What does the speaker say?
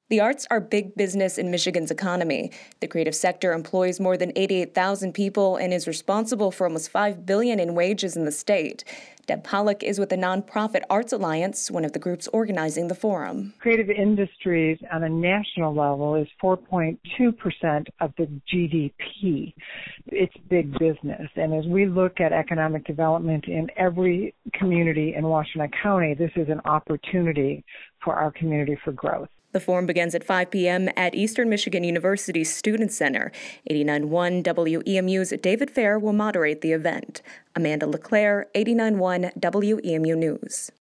The arts are big business in Michigan's economy. The creative sector employs more than 88,000 people and is responsible for almost $5 billion in wages in the state. Deb Pollock is with the nonprofit Arts Alliance, one of the groups organizing the forum. Creative industries on a national level is 4.2% of the GDP. It's big business. And as we look at economic development in every community in Washtenaw County, this is an opportunity for our community for growth. The forum begins at 5 p.m. at Eastern Michigan University's Student Center. 89.1 WEMU's David Fair will moderate the event. Amanda LeClaire, 89.1 WEMU News.